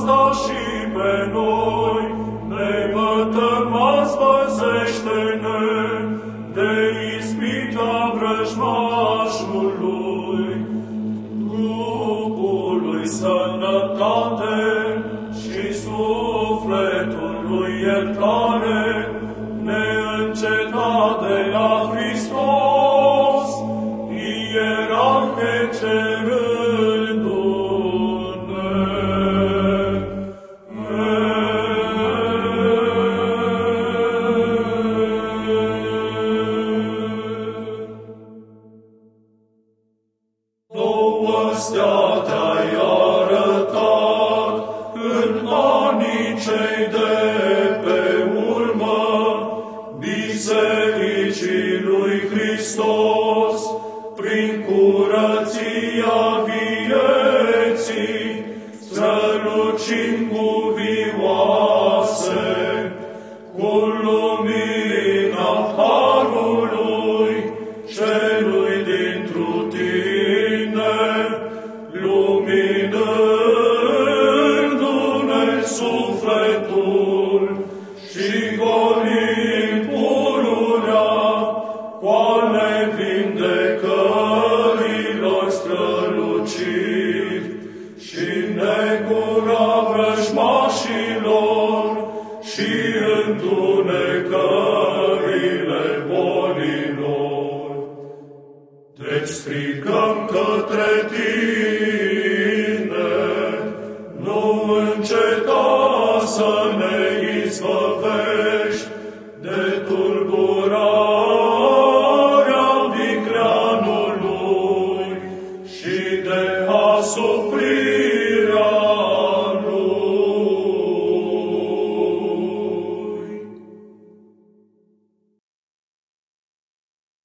aceasta și pe noi, nevătămați păzește-ne de ispita vrăjmașului, trupului sănătate și sufletului iertare, neîncetate la Hristos, ierarhe cerându-ne. Nouă stea te-ai arătat în anii cei de pe urmă, Bisericii lui Hristos, prin curăția vieții, strălucind cuvioase, cu lumina Harului celui dintru tine, luminându-ne sufletul și golind pururea cu ale vindecărilor străluciri și negura vrăjmașilor și întunecările bolilor. Deci strigăm către tine, nu înceta să ne izbăvești de tulburarea vicleanului și de asuprit